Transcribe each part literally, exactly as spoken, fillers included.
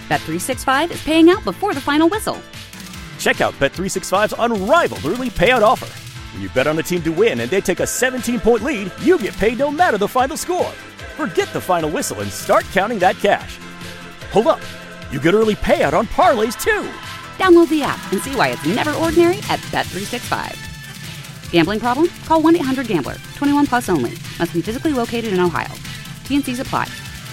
Bet three sixty-five is paying out before the final whistle. Check out Bet three sixty-five's unrivaled early payout offer. When you bet on a team to win and they take a seventeen-point lead, you get paid no matter the final score. Forget the final whistle and start counting that cash. Hold up. You get early payout on parlays, too. Download the app and see why it's never ordinary at Bet three sixty-five. Gambling problem? Call one eight hundred gambler. twenty-one plus only. Must be physically located in Ohio. T N Cs apply.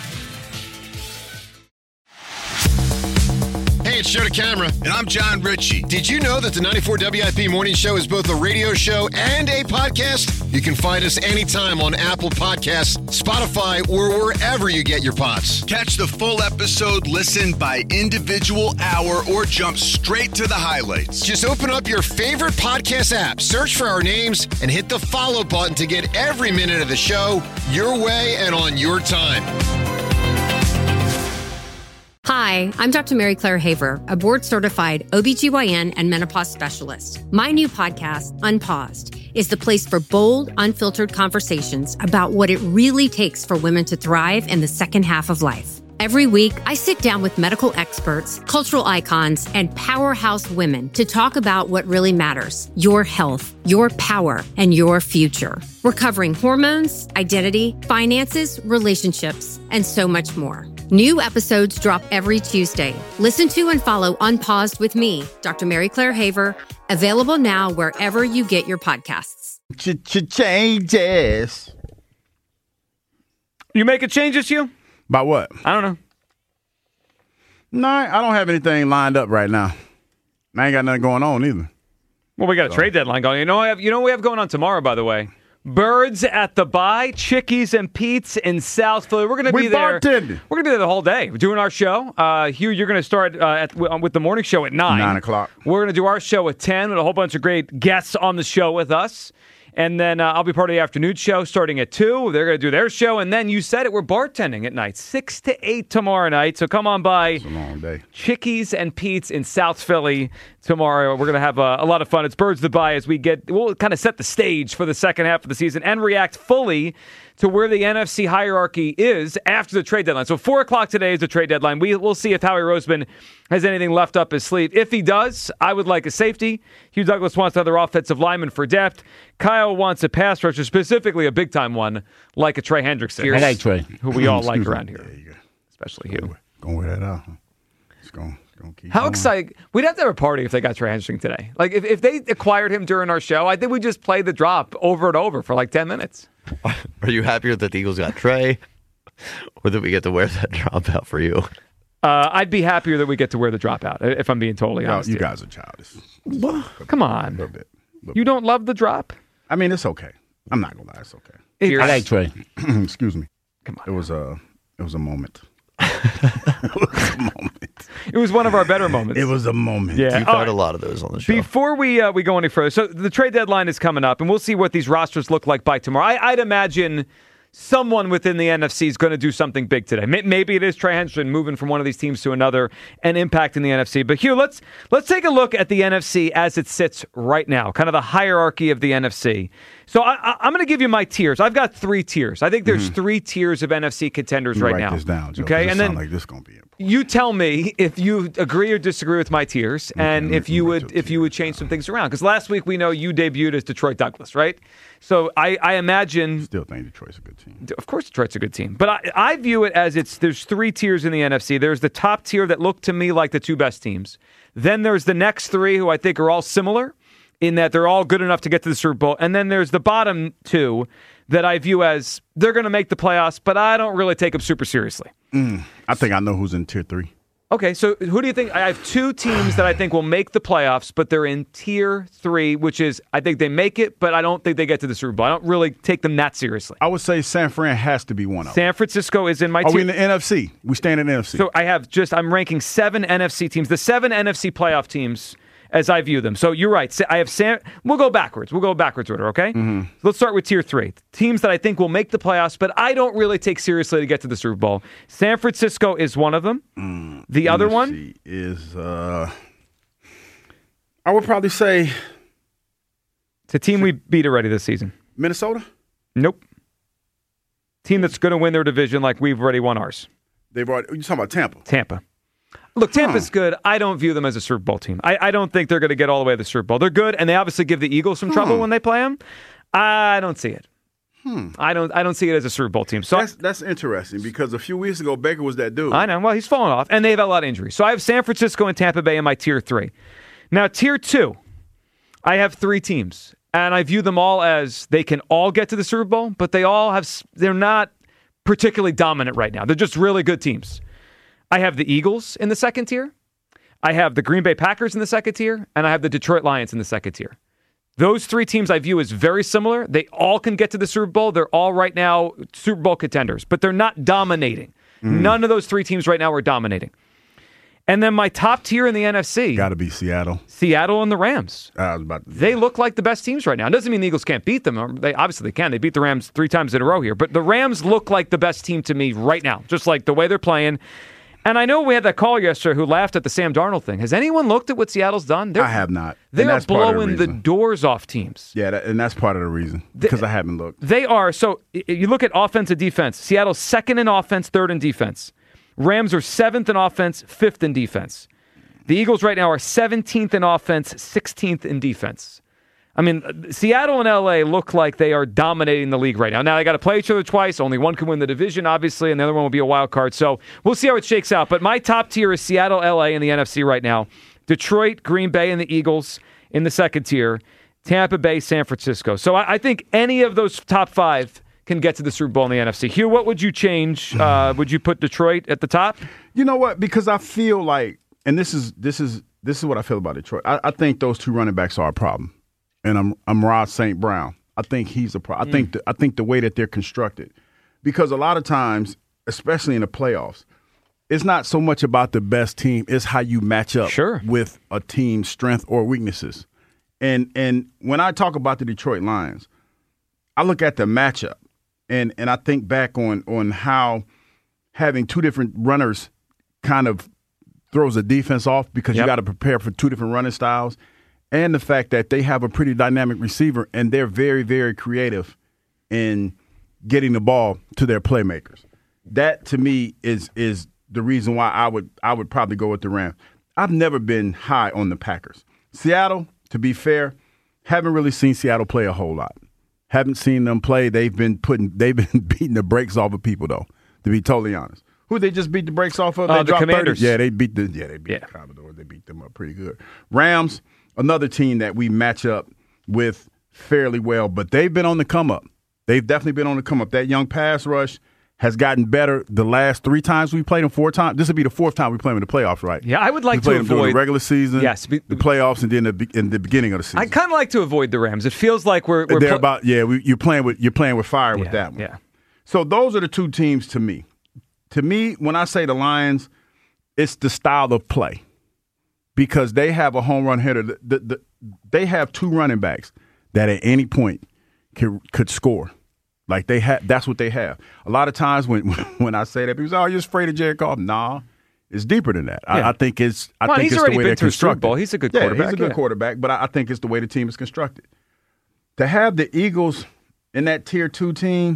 Hey, it's Joe DeCamara. And I'm John Ritchie. Did you know that the ninety-four W I P Morning Show is both a radio show and a podcast? You can find us anytime on Apple Podcasts, Spotify, or wherever you get your pods. Catch the full episode, listen by individual hour, or jump straight to the highlights. Just open up your favorite podcast app, search for our names, and hit the follow button to get every minute of the show your way and on your time. Hi, I'm Doctor Mary Claire Haver, a board-certified O B G Y N and menopause specialist. My new podcast, Unpaused, is the place for bold, unfiltered conversations about what it really takes for women to thrive in the second half of life. Every week, I sit down with medical experts, cultural icons, and powerhouse women to talk about what really matters: your health, your power, and your future. We're covering hormones, identity, finances, relationships, and so much more. New episodes drop every Tuesday. Listen to and follow Unpaused with me, Doctor Mary Claire Haver, available now wherever you get your podcasts. Ch-ch-changes. You making changes, you? About what? I don't know. No, I don't have anything lined up right now. I ain't got nothing going on either. Well, we got a so. trade deadline going. You know, I have, you know what we have going on tomorrow, by the way? Birds at the Buy, Chickies and Pete's in South Philly. We're going to be there. Bartending. We're going to be there the whole day. We're doing our show. Uh, Hugh, you're going to start uh, at, with the morning show at nine. Nine o'clock. We're going to do our show at ten with a whole bunch of great guests on the show with us. And then uh, I'll be part of the afternoon show starting at two. They're going to do their show. And then you said it, we're bartending at night, six to eight tomorrow night. So come on by. It's a long day. Chickies and Pete's in South Philly tomorrow. We're going to have a, a lot of fun. It's Birds to Buy as we get, we'll kind of set the stage for the second half of the season and react fully to where the N F C hierarchy is after the trade deadline. So four o'clock today is the trade deadline. We, we'll see if Howie Roseman has anything left up his sleeve. If he does, I would like a safety. Hugh Douglas wants another offensive lineman for depth. Kyle wants a pass rusher, specifically a big-time one, like a Trey Hendrickson. I like Trey. Who we all like Excuse around me. here. There you go. Especially Hugh. Going with that out. Huh? It's going, it's going to keep How going. excited. We'd have to have a party if they got Trey Hendrickson today. Like, if, if they acquired him during our show, I think we just play the drop over and over for like ten minutes. Are you happier that the Eagles got Trey, or that we get to wear that drop out for you? Uh, I'd be happier that we get to wear the drop out, if I'm being totally honest. You here. guys are childish. Come on. A little bit. A little you don't love the drop? I mean, it's okay. I'm not gonna lie, it's okay. It's, I like Trey. Excuse me. Come on. It was a, it was a moment. It was a moment. It was one of our better moments. It was a moment. Yeah, You've All had right. a lot of those on the show. Before we uh, we go any further, so the trade deadline is coming up, and we'll see what these rosters look like by tomorrow. I, I'd imagine someone within the N F C is going to do something big today. Maybe it is Trey Hendrickson moving from one of these teams to another and impacting the N F C. But Hugh, let's let's take a look at the N F C as it sits right now, kind of the hierarchy of the N F C. So I, I, I'm going to give you my tiers. I've got three tiers. I think there's mm-hmm. three tiers of N F C contenders you right write now. This down, Joe, okay, and then like this gonna be important. You tell me if you agree or disagree with my tiers, and mm-hmm. if you would if you would change some things around. Because last week we know you debuted as Detroit Douglas, right? So I, I imagine. Still think Detroit's a good team. Of course, Detroit's a good team, but I, I view it as it's there's three tiers in the N F C. There's the top tier that look to me like the two best teams. Then there's the next three who I think are all similar in that they're all good enough to get to the Super Bowl. And then there's the bottom two that I view as they're going to make the playoffs, but I don't really take them super seriously. Mm, I think I know who's in tier three. Okay, so who do you think? I have two teams that I think will make the playoffs, but they're in tier three, which is I think they make it, but I don't think they get to the Super Bowl. I don't really take them that seriously. I would say San Fran has to be one of them. San Francisco is in my Are tier. we in the N F C? We stand in the N F C. So I have just, I'm ranking seven N F C teams, the seven N F C playoff teams as I view them. So you're right. I have San, we'll go backwards. We'll go backwards order, okay? Mm-hmm. Let's start with tier three. Teams that I think will make the playoffs, but I don't really take seriously to get to the Super Bowl. San Francisco is one of them. Mm, the other N F C one is, uh, I would probably say. It's a team we beat already this season. Minnesota? Nope. Team that's going to win their division like we've already won ours. They've already, you're talking about Tampa? Tampa. Look, Tampa's good. I don't view them as a Super Bowl team. I, I don't think they're going to get all the way to the Super Bowl. They're good, and they obviously give the Eagles some hmm. trouble when they play them. I don't see it. Hmm. I don't. I don't see it as a Super Bowl team. So that's that's interesting because a few weeks ago Baker was that dude. I know. Well, he's fallen off, and they have a lot of injuries. So I have San Francisco and Tampa Bay in my tier three. Now, tier two, I have three teams, and I view them all as they can all get to the Super Bowl, but they all have. They're not particularly dominant right now. They're just really good teams. I have the Eagles in the second tier. I have the Green Bay Packers in the second tier, and I have the Detroit Lions in the second tier. Those three teams I view as very similar. They all can get to the Super Bowl. They're all right now Super Bowl contenders, but they're not dominating. Mm. None of those three teams right now are dominating. And then my top tier in the N F C. Got to be Seattle. Seattle and the Rams. I was about to they look like the best teams right now. It doesn't mean the Eagles can't beat them. They obviously they can. They beat the Rams three times in a row here. But the Rams look like the best team to me right now, just like the way they're playing. And I know we had that caller yesterday who laughed at the Sam Darnold thing. Has anyone looked at what Seattle's done? They're, I have not. They are blowing the, the doors off teams. Yeah, that, and that's part of the reason, because they, I haven't looked. They are. So you look at offense and defense. Seattle's second in offense, third in defense. Rams are seventh in offense, fifth in defense. The Eagles right now are seventeenth in offense, sixteenth in defense. I mean, Seattle and L A look like they are dominating the league right now. Now, they got to play each other twice. Only one can win the division, obviously, and the other one will be a wild card. So we'll see how it shakes out. But my top tier is Seattle, L A in the N F C right now. Detroit, Green Bay, and the Eagles in the second tier. Tampa Bay, San Francisco. So I, I think any of those top five can get to the Super Bowl in the N F C. Hugh, what would you change? Uh, would you put Detroit at the top? You know what? Because I feel like, and this is this is this is what I feel about Detroit. I, I think those two running backs are a problem. And I'm I'm Rod Saint Brown. I think he's a pro. I mm. think the, I think the way that they're constructed, because a lot of times, especially in the playoffs, it's not so much about the best team; it's how you match up sure. with a team's strength or weaknesses. And and when I talk about the Detroit Lions, I look at the matchup, and and I think back on on how having two different runners kind of throws a defense off because yep. you got to prepare for two different running styles. And the fact that they have a pretty dynamic receiver and they're very, very creative in getting the ball to their playmakers. That to me is is the reason why I would I would probably go with the Rams. I've never been high on the Packers. Seattle, to be fair, haven't really seen Seattle play a whole lot. Haven't seen them play. They've been putting they've been beating the brakes off of people though, to be totally honest. Who they just beat the brakes off of? They uh, the Commanders. thirty Yeah, they beat the yeah, they beat yeah. the Commodores. They beat them up pretty good. Rams, another team that we match up with fairly well, but they've been on the come up. They've definitely been on the come up. That young pass rush has gotten better the last three times we played them, four times. This will be the fourth time we play them in the playoffs, right? Yeah, I would like we played to them avoid the regular season, yes, the playoffs, and then the, in the beginning of the season. I kind of like to avoid the Rams. It feels like we're, we're they're pl- about yeah. We, you're playing with you're playing with fire yeah, with that one. Yeah. So those are the two teams to me. To me, when I say the Lions, it's the style of play. Because they have a home run hitter. The, the, the, they have two running backs that at any point could, could score. Like they have, that's what they have. A lot of times when when I say that, people say, "Oh, you're afraid of Jared Goff." Nah, it's deeper than that. Yeah. I, I think it's. I well, think he's it's already the way been they're to constructed. Super Bowl. He's a good yeah, quarterback. He's a good yeah. quarterback, but I, I think it's the way the team is constructed. To have the Eagles in that tier two team,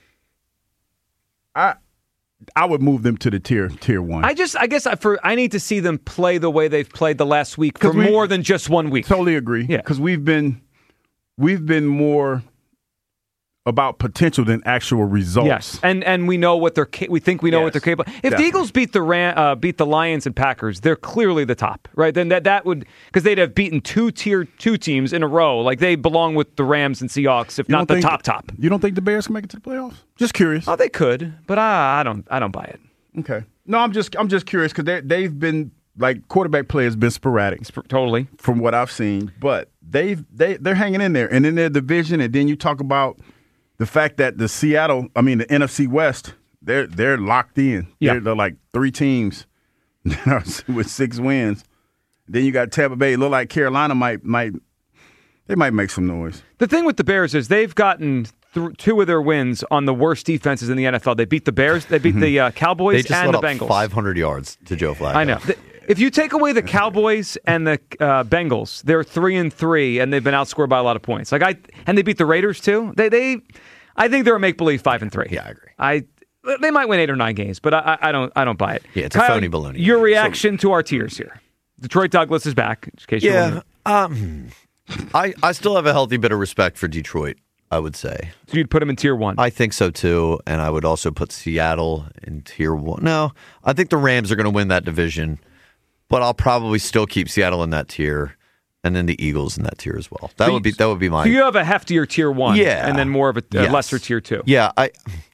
I. I would move them to the tier tier one. I just, I guess, I, for I need to see them play the way they've played the last week for we, more than just one week. Totally agree. Yeah, because we've been we've been more about potential than actual results. Yes, and and we know what they're we think we know yes, what they're capable. If definitely. the Eagles beat the Ram, uh, beat the Lions and Packers, they're clearly the top, right? Then that that would because they'd have beaten two tier two teams in a row. Like they belong with the Rams and Seahawks, if you not the think, top top. You don't think the Bears can make it to the playoffs? Just curious. Oh, they could, but I, I don't I don't buy it. Okay, no, I'm just I'm just curious because they they've been like quarterback play has been sporadic, Sp- totally from what I've seen, but they've they they're hanging in there, and in their division, and then you talk about the fact that the Seattle, I mean the N F C West, they're they're locked in. Yeah. They're, they're like three teams with six wins. Then you got Tampa Bay. It look like Carolina might might they might make some noise. The thing with the Bears is they've gotten th- two of their wins on the worst defenses in the N F L. They beat the Bears, they beat the uh, Cowboys, they just and let the up Bengals. five hundred yards to Joe Flacco. I know. The, if you take away the Cowboys and the uh, Bengals, they're three and three, and they've been outscored by a lot of points. Like I and they beat the Raiders too. They they, I think they're a make believe five and three. Yeah, I agree. I they might win eight or nine games, but I, I don't I don't buy it. Yeah, it's a Kyle, phony baloney. Your reaction to our tiers here. Detroit Douglas is back, in case you're Yeah, wondering. um, I, I still have a healthy bit of respect for Detroit, I would say. So you'd put them in tier one? I think so, too, and I would also put Seattle in tier one. No, I think the Rams are going to win that division, but I'll probably still keep Seattle in that tier, and then the Eagles in that tier as well. That So would be that would be my... So you have a heftier tier one, Yeah. and then more of a, a Yes. lesser tier two. Yeah, I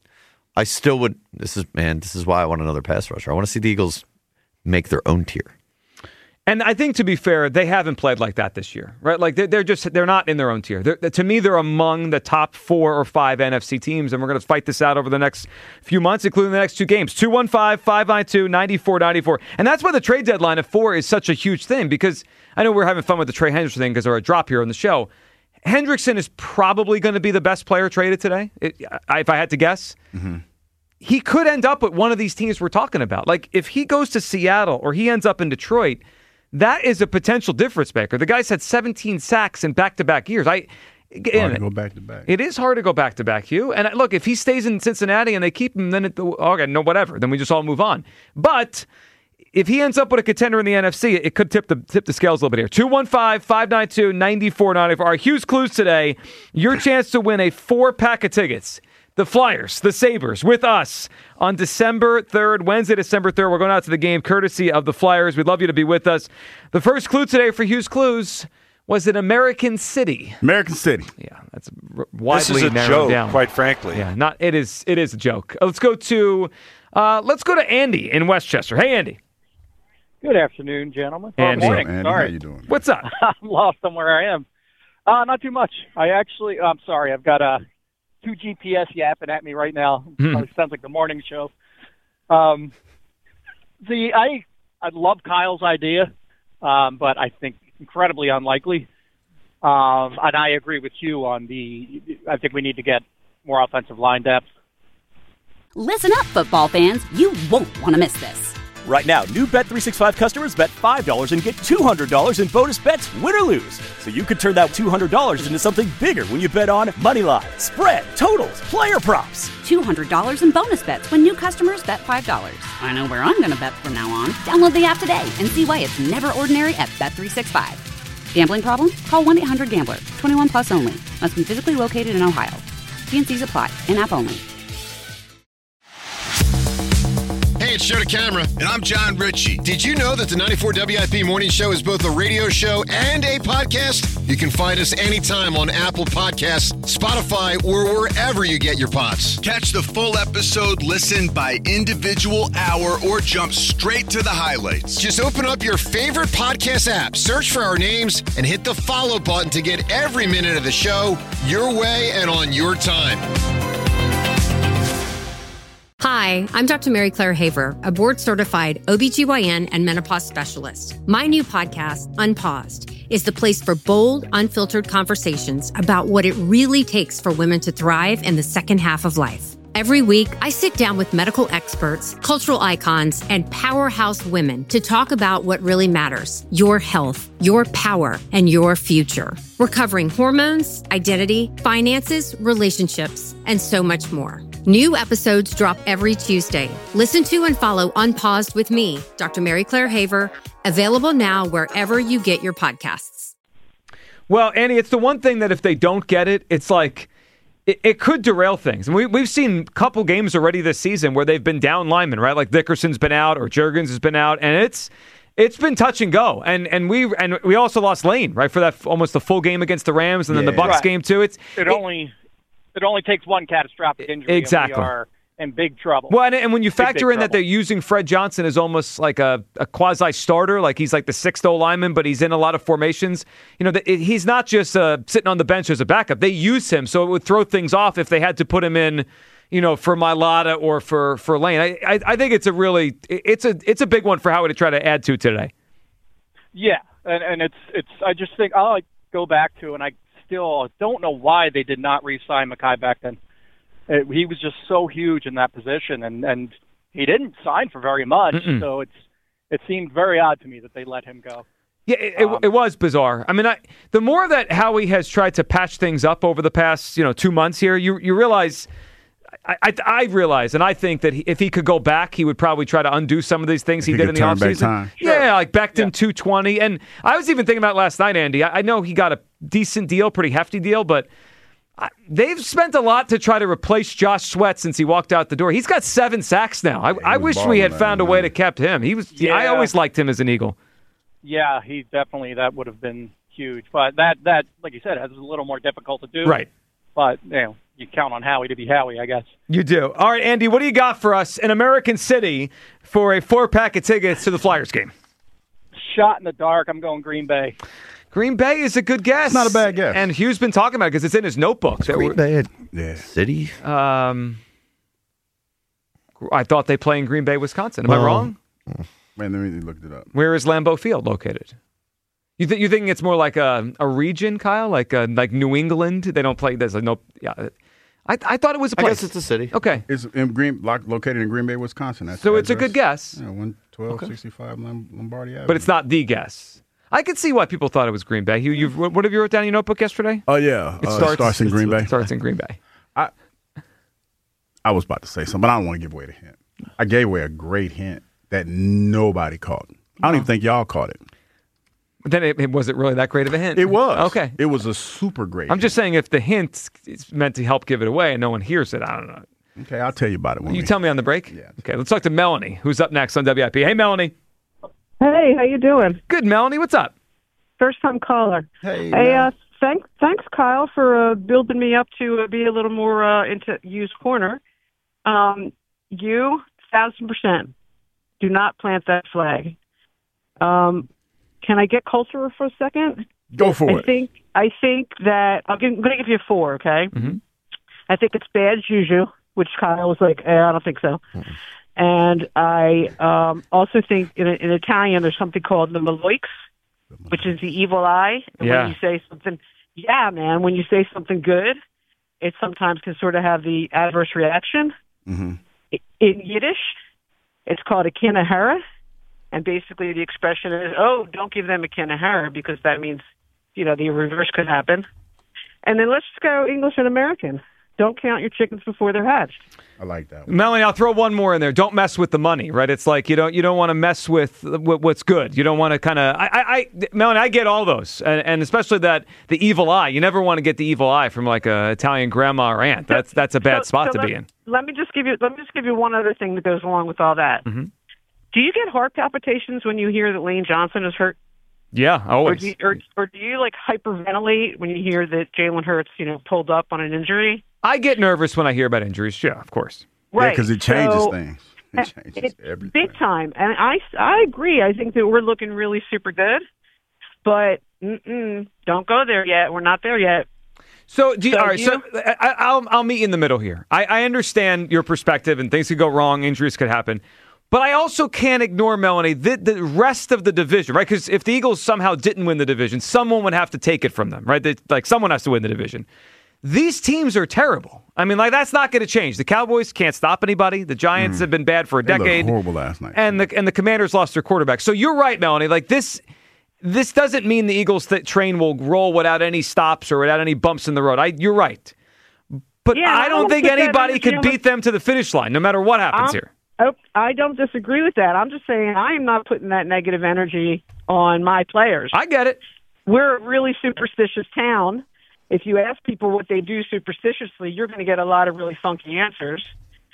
I still would... This is, man, this is why I want another pass rusher. I want to see the Eagles make their own tier. And I think, to be fair, they haven't played like that this year, right? Like they're, they're just they're not in their own tier. They're, to me, they're among the top four or five N F C teams, and we're going to fight this out over the next few months, including the next two games. two one five, five nine two, nine four nine four. And that's why the trade deadline at four is such a huge thing, because I know we're having fun with the Trey Hendrickson thing because they're a drop here on the show. Hendrickson is probably going to be the best player traded today, it, I, if I had to guess. Mm-hmm. He could end up with one of these teams we're talking about. Like if he goes to Seattle or he ends up in Detroit, that is a potential difference maker. The guy's had seventeen sacks in back-to-back years. I Hard to go back to back. It is hard to go back to back, Hugh. And look, if he stays in Cincinnati and they keep him, then it, okay, no, whatever. Then we just all move on. But if he ends up with a contender in the N F C, it could tip the tip the scales a little bit here. two one five, five nine two, nine four nine four. Our Hughes Clues today, your chance to win a four-pack of tickets. The Flyers, the Sabres, with us on December third, Wednesday, December third. We're going out to the game courtesy of the Flyers. We'd love you to be with us. The first clue today for Hughes Clues was an American city. American City. Yeah, that's widely This is a narrowed joke, down. quite frankly. Yeah, not it is. It is a joke. Let's go to uh, let's go to Andy in Westchester. Hey, Andy. Good afternoon, gentlemen. Or Andy. morning. Andy, Sorry. how you doing? What's up? I'm lost on where I am. Uh, not too much. I actually, I'm sorry. I've got a two G P S yapping at me right now. Hmm. It sounds like the morning show. Um, the I I love Kyle's idea, um, but I think incredibly unlikely. Um, and I agree with you on the. I think we need to get more offensive line depth. Listen up, football fans. You won't want to miss this. Right now, new Bet three sixty-five customers bet five dollars and get two hundred dollars in bonus bets, win or lose. So you could turn that two hundred dollars into something bigger when you bet on money line, spread, totals, player props. two hundred dollars in bonus bets when new customers bet five dollars. I know where I'm going to bet from now on. Download the app today and see why it's never ordinary at Bet three sixty-five. Gambling problem? Call one eight hundred gambler. twenty-one plus only. Must be physically located in Ohio. T N Cs apply. In-app only. Hey, it's Joe to Camera. And I'm John Ritchie. Did you know that the ninety-four W I P Morning Show is both a radio show and a podcast? You can find us anytime on Apple Podcasts, Spotify, or wherever you get your pods. Catch the full episode, listen by individual hour, or jump straight to the highlights. Just open up your favorite podcast app, search for our names, and hit the follow button to get every minute of the show your way and on your time. Hi, I'm Doctor Mary Claire Haver, a board-certified O B G Y N and menopause specialist. My new podcast, Unpaused, is the place for bold, unfiltered conversations about what it really takes for women to thrive in the second half of life. Every week, I sit down with medical experts, cultural icons, and powerhouse women to talk about what really matters: your health, your power, and your future. We're covering hormones, identity, finances, relationships, and so much more. New episodes drop every Tuesday. Listen to and follow Unpaused with me, Doctor Mary Claire Haver, available now wherever you get your podcasts. Well, Andy, it's the one thing that if they don't get it, it's like it, it could derail things. And we, we've seen a couple games already this season where they've been down linemen, right? Like Dickerson's been out or Juergens has been out, and it's it's been touch and go. And and we and we also lost Lane, right, for that almost the full game against the Rams, and then Yeah. the Bucs Right. game too. It's It, it- only it only takes one catastrophic injury. Exactly. And we are in big trouble. Well, and, and when you Big, big factor in that trouble. they're using Fred Johnson as almost like a, a quasi-starter, like he's like the sixth O lineman, but he's in a lot of formations. You know, the, it, he's not just uh, sitting on the bench as a backup. They use him, so it would throw things off if they had to put him in, you know, for Mailata or for for Lane. I, I I think it's a really it's a it's a big one for Howie to try to add to today. Yeah, and and it's it's. I just think I'll like, go back to, and I still don't know why they did not re-sign Mekhi Becton. It, he was just so huge in that position, and, and he didn't sign for very much. Mm-mm. So it's it seemed very odd to me that they let him go. Yeah, it, Um, it, it was bizarre. I mean, I, the more that Howie has tried to patch things up over the past, you know, two months here, you you realize I, I, I realize, and I think that he, if he could go back, he would probably try to undo some of these things he, he did in the turn back offseason. time. Yeah, like Becton yeah. two twenty. And I was even thinking about last night, Andy. I, I know he got a decent deal, pretty hefty deal, but I, they've spent a lot to try to replace Josh Sweat since he walked out the door. He's got seven sacks now. I, I wish we had found a way to kept him. He was. Yeah. I always liked him as an Eagle. Yeah, he definitely, that would have been huge. But that, that, like you said, is a little more difficult to do. Right. But, you know, you count on Howie to be Howie, I guess. You do. All right, Andy, what do you got for us in American City for a four-pack of tickets to the Flyers game? Shot in the dark. I'm going Green Bay. Green Bay is a good guess. It's not a bad guess. And Hugh's been talking about it because it's in his notebook. That Green Bay at yeah. City? Um, I thought they play in Green Bay, Wisconsin. Am well, I wrong? Man, let me look it up. Where is Lambeau Field located? You think you think it's more like a a region, Kyle, like a, like New England? They don't play. There's a no. Yeah, I I thought it was a place. I guess it's a city. Okay, it's in Green, located in Green Bay, Wisconsin. That's so it's a good guess. Yeah, one twelve sixty-five Lombardi Avenue. But it's not the guess. I could see why people thought it was Green Bay. You, you've, what have you wrote down in your notebook yesterday? Oh yeah, it uh, starts, starts in Green Bay. It starts in Green Bay. I I was about to say something, but I don't want to give away the hint. I gave away a great hint that nobody caught. I don't even think y'all caught it. Then it, it wasn't really that great of a hint. It was. Okay. It was a super great I'm hint. just saying if the hint is meant to help give it away and no one hears it, I don't know. Okay, I'll tell you about it. When you we... tell me on the break? Yeah. Okay, let's talk to Melanie, who's up next on W I P. Hey, Melanie. Hey, how you doing? Good, Melanie. What's up? First-time caller. Hey, hey uh, thanks, thanks, Kyle, for uh, building me up to uh, be a little more uh, into U's corner. Um, you, thousand percent, do not plant that flag. Um, can I get cultural for a second? Go for I it. Think, I think that I'll give, I'm going to give you a four, okay? Mm-hmm. I think it's bad juju, which Kyle was like, eh, I don't think so. Mm-hmm. And I um, also think in, in Italian there's something called the Maloix, which is the evil eye. And yeah. when you say something, yeah, man, when you say something good, it sometimes can sort of have the adverse reaction. Mm-hmm. In Yiddish, it's called a kinahara. And basically the expression is, oh, don't give them a kinahara because that means, you know, the reverse could happen. And then let's go English and American. Don't count your chickens before they're hatched. I like that one. Melanie, I'll throw one more in there. Don't mess with the money, right? It's like you don't you don't want to mess with what's good. You don't want to kind of. I, I, I, Melanie, I get all those, and, and especially that the evil eye. You never want to get the evil eye from like a Italian grandma or aunt. That's that's a bad so, spot so to let, be in. Let me just give you. Let me just give you one other thing that goes along with all that. Mm-hmm. Do you get heart palpitations when you hear that Lane Johnson is hurt? Yeah, always. Or do you, or, or do you like hyperventilate when you hear that Jalen Hurts, you know, pulled up on an injury? I get nervous when I hear about injuries. Yeah, of course. Right. Yeah, because it changes so, things. It changes it, everything. Big time. And I, I agree. I think that we're looking really super good. But mm-mm, don't go there yet. We're not there yet. So, do you, so all right. you, So, I, I'll I'll meet you in the middle here. I, I understand your perspective, and things could go wrong, injuries could happen. But I also can't ignore, Melanie, the, the rest of the division, right? Because if the Eagles somehow didn't win the division, someone would have to take it from them, right? They, like someone has to win the division. These teams are terrible. I mean, like that's not going to change. The Cowboys can't stop anybody. The Giants mm. have been bad for a they decade. Looked horrible last night. And the and the Commanders lost their quarterback. So you're right, Melanie. Like this, this doesn't mean the Eagles th- train will roll without any stops or without any bumps in the road. I, you're right. But yeah, I don't think anybody could beat them to the finish line, no matter what happens I'm, here. Oh, I don't disagree with that. I'm just saying I am not putting that negative energy on my players. I get it. We're a really superstitious town. If you ask people what they do superstitiously, you're going to get a lot of really funky answers.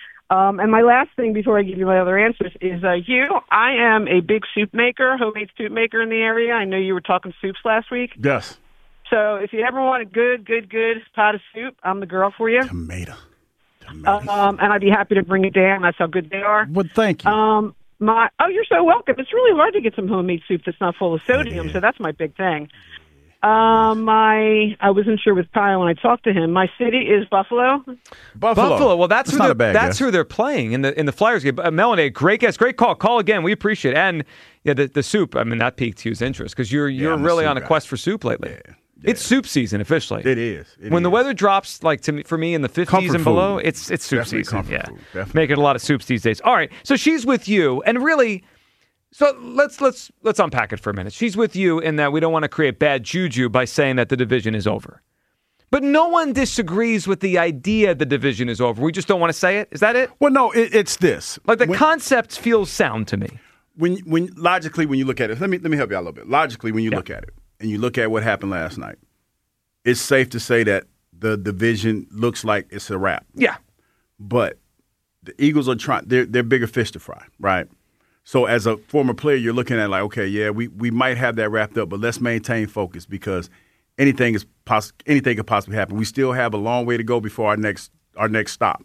Um, and my last thing before I give you my other answers is, uh, Hugh, I am a big soup maker, homemade soup maker in the area. I know you were talking soups last week. Yes. So if you ever want a good, good, good pot of soup, I'm the girl for you. Tomato. Um, and I'd be happy to bring it down. That's how good they are. Well, thank you. Um, my oh, you're so welcome. It's really hard to get some homemade soup that's not full of sodium, so that's my big thing. Um, my I wasn't sure with Kyle when I talked to him. My city is Buffalo. Buffalo. Buffalo. Well, that's, that's who not they're, a bad that's guess. who they're playing in the in the Flyers game. Uh, Melanie, great guess, great call. Call again. We appreciate it. And yeah, the, the soup. I mean, that piqued Hugh's interest because you're you're yeah, really a on a guy. quest for soup lately. Yeah. Yeah. It's soup season officially. It is. It when is. the weather drops, like to me, for me in the fifties Comfort and below, food. it's it's soup Definitely season. comfort Yeah, food. Definitely. making a lot of soups these days. All right, so she's with you, and really, so let's let's let's unpack it for a minute. She's with you in that we don't want to create bad juju by saying that the division is over, But no one disagrees with the idea the division is over. We just don't want to say it. Is that it? Well, no, it, it's this. Like the when, concept feels sound to me. When when logically, when you look at it, let me let me help you out a little bit. Logically, when you yeah. look at it and you look at what happened last night, it's safe to say that the division looks like it's a wrap. Yeah. But the Eagles are trying. They're they're bigger fish to fry, right? So as a former player, you're looking at like, okay, yeah, we, we might have that wrapped up, but let's maintain focus because anything is poss- anything could possibly happen. We still have a long way to go before our next our next stop,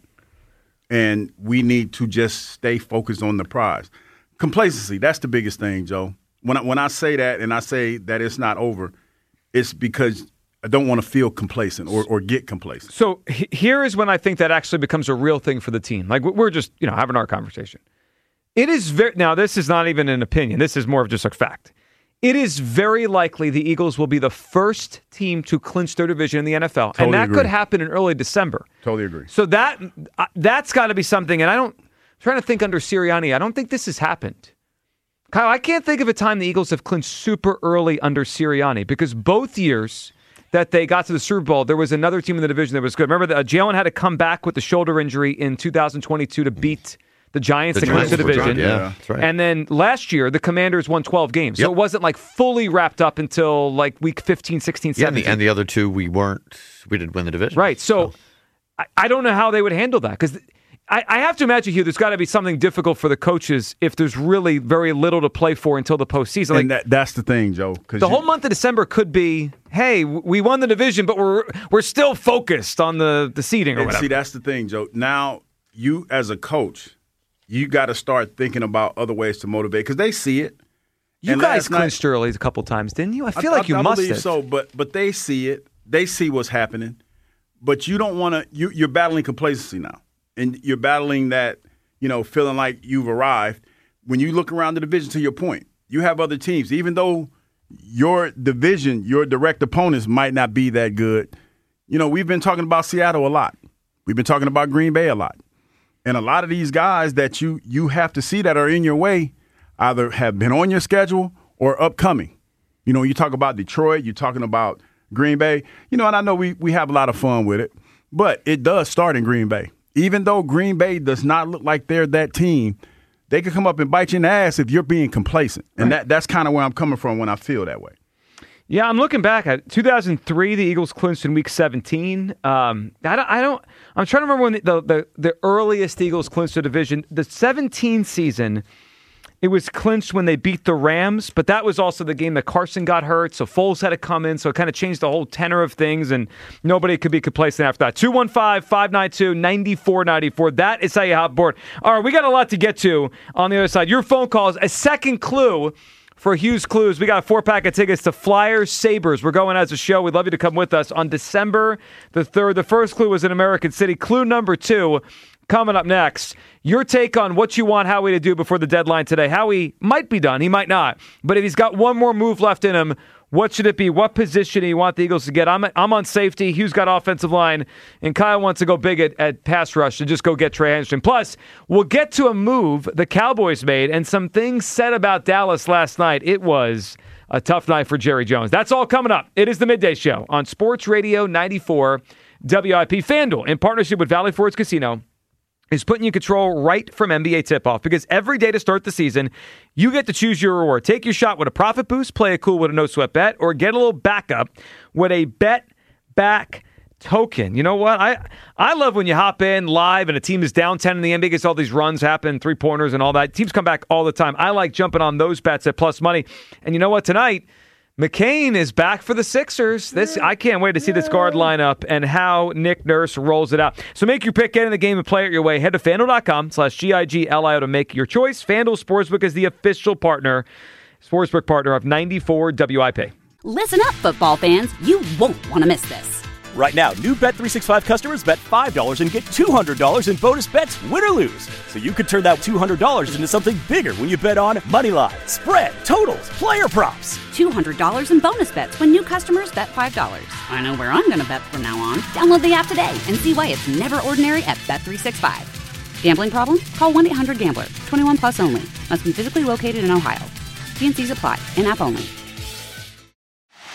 and we need to just stay focused on the prize. Complacency, that's the biggest thing, Joe. When I, when I say that and I say that it's not over, it's because I don't want to feel complacent or, or get complacent. So h- here is when I think that actually becomes a real thing for the team. Like we're just you know having our conversation. It is very now. This is not even an opinion. This is more of just a fact. It is very likely the Eagles will be the first team to clinch their division in the N F L, Totally and that agree. could happen in early December. Totally agree. So that uh, that's got to be something. And I don't I'm trying to think under Sirianni. I don't think this has happened. Kyle, I can't think of a time the Eagles have clinched super early under Sirianni because both years that they got to the Super Bowl, there was another team in the division that was good. Remember, that uh, Jalen had to come back with the shoulder injury in two thousand twenty-two to beat the Giants The to clinch the Giants were division. good, yeah, that's right. And then last year, the Commanders won twelve games. So Yep. it wasn't like fully wrapped up until like week fifteen, sixteen, Yeah, and seventeen. the, and the other two, we weren't, we didn't win the division. Right. So I, I don't know how they would handle that because I, I have to imagine, Hugh, there's got to be something difficult for the coaches if there's really very little to play for until the postseason. Like, and that, that's the thing, Joe. the you, whole month of December could be, hey, we won the division, but we're we're still focused on the, the seeding or and whatever. see, that's the thing, Joe. Now, you as a coach, you got to start thinking about other ways to motivate because they see it. you And guys last night- clinched early a couple times, didn't you? I feel I, like you I, I must believe have. so, but but they see it. They see what's happening. But you don't want to. You, you're battling complacency now, and you're battling that. You know, feeling like you've arrived. When you look around the division, to your point, you have other teams. Even though your division, your direct opponents might not be that good. You know, we've been talking about Seattle a lot. We've been talking about Green Bay a lot. And a lot of these guys that you you have to see that are in your way either have been on your schedule or upcoming. You know, you talk about Detroit, you're talking about Green Bay. You know, and I know we, we have a lot of fun with it, but it does start in Green Bay. Even though Green Bay does not look like they're that team, they could come up and bite you in the ass if you're being complacent. And that that's kind of where I'm coming from when I feel that way. Yeah, I'm looking back at two thousand three. The Eagles clinched in Week seventeen. Um, I don't. I don't. I'm trying to remember when the, the the the earliest Eagles clinched the division. The seventeen season, it was clinched when they beat the Rams, but that was also the game that Carson got hurt, so Foles had to come in, so it kind of changed the whole tenor of things, and nobody could be complacent after that. two one five, five nine two, nine four nine four. That is how you hop board. All right, we got a lot to get to on the other side. Your phone calls, a second clue for Hugh's Clues. We got a four-pack of tickets to Flyers Sabres. We're going as a show. We'd love you to come with us on December the third. The first clue was in American City. Clue number two coming up next. Your take on what you want Howie to do before the deadline today. Howie might be done. He might not. But if he's got one more move left in him, what should it be? What position do you want the Eagles to get? I'm I'm on safety. Hugh's got offensive line. And Kyle wants to go big at, at pass rush and just go get Trey Hendrickson. Plus, we'll get to a move the Cowboys made and some things said about Dallas last night. It was a tough night for Jerry Jones. That's all coming up. It is the Midday Show on Sports Radio ninety-four W I P. FanDuel, in partnership with Valley Forge Casino, is putting you in control right from N B A tip-off because every day to start the season, you get to choose your reward. Take your shot with a profit boost, play it cool with a no-sweat bet, or get a little backup with a bet back token. You know what? I I love when you hop in live and a team is down ten in the N B A, gets all these runs happen, three-pointers and all that. Teams come back all the time. I like jumping on those bets at plus money. And you know what? Tonight, McCain is back for the Sixers. This I can't wait to see this guard lineup and how Nick Nurse rolls it out. So make your pick, get in the game, and play it your way. Head to FanDuel.com slash G I G L I O to make your choice. FanDuel Sportsbook is the official partner, sportsbook partner of ninety-four W I P. Listen up, football fans. You won't want to miss this. Right now, new Bet three sixty-five customers bet five dollars and get two hundred dollars in bonus bets, win or lose. So you could turn that two hundred dollars into something bigger when you bet on money line, spread, totals, player props. two hundred dollars in bonus bets when new customers bet five dollars. I know where I'm going to bet from now on. Download the app today and see why it's never ordinary at Bet three sixty-five. Gambling problem? Call one eight hundred gambler. twenty-one plus only. Must be physically located in Ohio. T and C's apply. In-app only. Hey,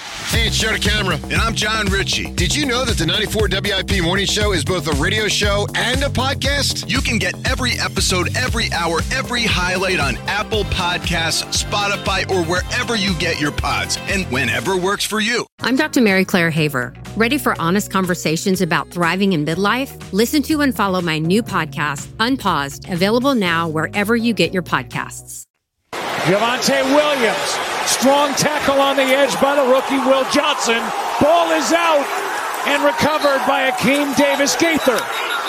it's Joe DeCamera. And I'm John Ritchie. Did you know that the ninety-four W I P Morning Show is both a radio show and a podcast? You can get every episode, every hour, every highlight on Apple Podcasts, Spotify, or wherever you get your pods, and whenever works for you. I'm Doctor Mary Claire Haver. Ready for honest conversations about thriving in midlife? Listen to and follow my new podcast, Unpaused, available now wherever you get your podcasts. Javonte Williams, strong tackle on the edge by the rookie Will Johnson. Ball is out and recovered by Akeem Davis-Gaither.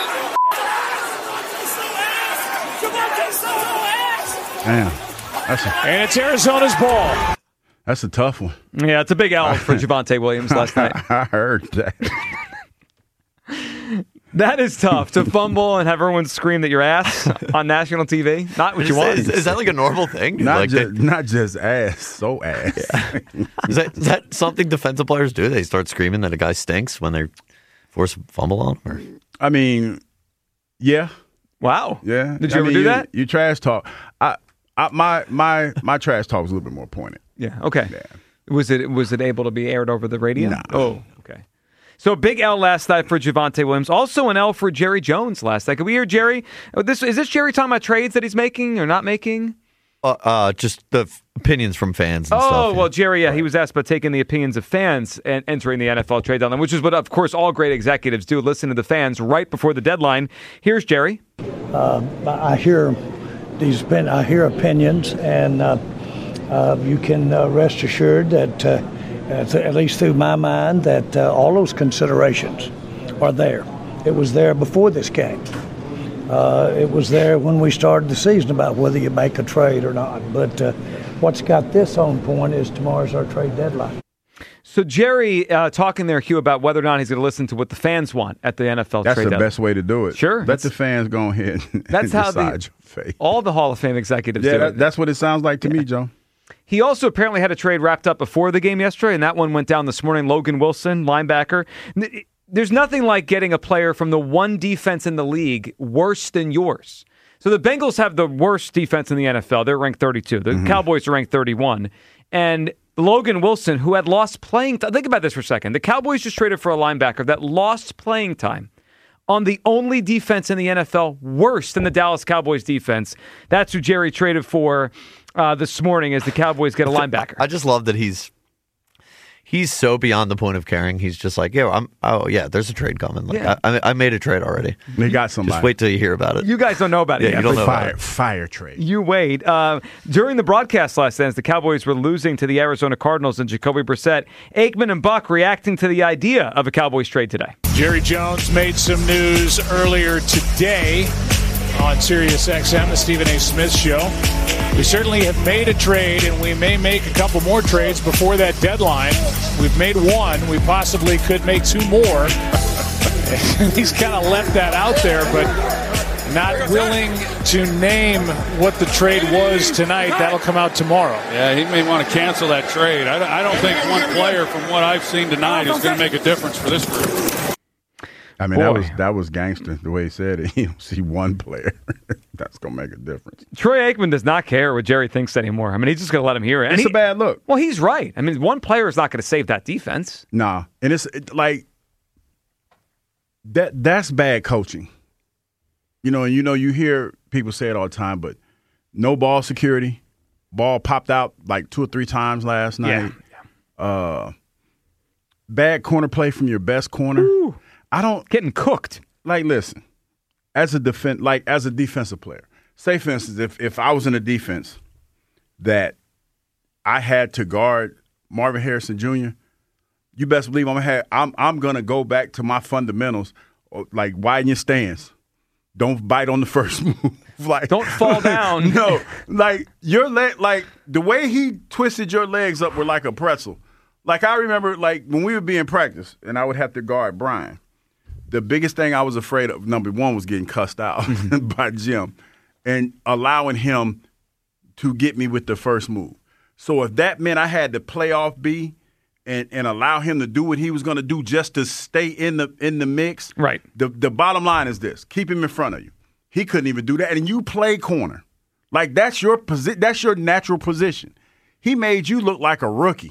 Damn, that's a, and it's Arizona's ball. That's a tough one. Yeah, it's a big L for Javonte Williams last night. I heard that. That is tough, to fumble and have everyone scream that your ass on national T V. Not what you Is, want. is, is that like a normal thing? Not, like just, they, not just ass, so ass. Yeah. is, that, is that something defensive players do? They start screaming that a guy stinks when they force a fumble on him? Or? I mean, yeah. Wow. Yeah. Did you I ever mean, do you, that? You trash talk. I, I, my my my trash talk was a little bit more pointed. Yeah. Okay. Yeah. Was it was it able to be aired over the radio? No. Oh, okay. So big L last night for Javonte Williams. Also an L for Jerry Jones last night. Can we hear Jerry? Oh, this is this Jerry talking about trades that he's making or not making? Uh, uh, just the f- opinions from fans and oh, stuff. Oh, yeah. well, Jerry, yeah, he was asked about taking the opinions of fans and entering the N F L trade deadline, which is what, of course, all great executives do, listen to the fans right before the deadline. Here's Jerry. Uh, I hear these, I hear opinions, and uh, uh, you can uh, rest assured that, uh, at least through my mind, that uh, all those considerations are there. It was there before this game. Uh, it was there when we started the season about whether you make a trade or not. But uh, what's got this on point is tomorrow's our trade deadline. So Jerry uh, talking there, Hugh, about whether or not he's going to listen to what the fans want at the N F L That's trade the deadline. best way to do it. Sure. Let the fans go ahead and that's how decide the, your fate. All the Hall of Fame executives yeah, do that, it. that's what it sounds like to yeah. me, Joe. He also apparently had a trade wrapped up before the game yesterday, and that one went down this morning. Logan Wilson, linebacker. There's nothing like getting a player from the one defense in the league worse than yours. So the Bengals have the worst defense in the N F L. They're ranked thirty-two. The mm-hmm. Cowboys are ranked thirty-one. And Logan Wilson, who had lost playing time. Think about this for a second. The Cowboys just traded for a linebacker that lost playing time on the only defense in the N F L worse than the Dallas Cowboys defense. That's who Jerry traded for uh, this morning as the Cowboys get a linebacker. I just love that he's he's so beyond the point of caring. He's just like, yo, I'm. Oh yeah, there's a trade coming. Like, Yeah. I, I made a trade already. They got somebody. Just wait till you hear about it. You guys don't know about it Yeah, yet. you don't know fire, about it. fire trade. You wait. Uh, during the broadcast last night, as the Cowboys were losing to the Arizona Cardinals and Jacoby Brissett, Aikman and Buck reacting to the idea of a Cowboys trade today. Jerry Jones made some news earlier today on Sirius X M, the Stephen A. Smith Show. We certainly have made a trade, and we may make a couple more trades before that deadline. We've made one. We possibly could make two more. He's kind of left that out there, but not willing to name what the trade was tonight. That'll come out tomorrow. Yeah, he may want to cancel that trade. I don't, I don't think one player from what I've seen tonight is going to make a difference for this group. I mean, Boy. that was that was gangster the way he said it. You don't see one player that's gonna make a difference. Troy Aikman does not care what Jerry thinks anymore. I mean, he's just going to let him hear it. And It's he- a bad look. Well, he's right. I mean, one player is not going to save that defense. Nah, and it's it, like that. That's bad coaching. You know, and you know, you hear people say it all the time, but no ball security. Ball popped out like two or three times last night. Yeah. Uh, bad corner play from your best corner. Ooh. I don't Getting cooked. like. Listen, as a defense, like as a defensive player, say for instance, if if I was in a defense that I had to guard Marvin Harrison Junior, you best believe I'm gonna have, I'm I'm gonna go back to my fundamentals, like widen your stance, don't bite on the first move, like Don't fall down. No, like your leg, like the way he twisted your legs up were like a pretzel. Like I remember, like when we would be in practice and I would have to guard Brian. The biggest thing I was afraid of, number one, was getting cussed out by Jim and allowing him to get me with the first move. So if that meant I had to play off B and, and allow him to do what he was going to do just to stay in the in the mix, Right. The the bottom line is this: keep him in front of you. He couldn't even do that, and you play corner, like that's your posi- that's your natural position. He made you look like a rookie.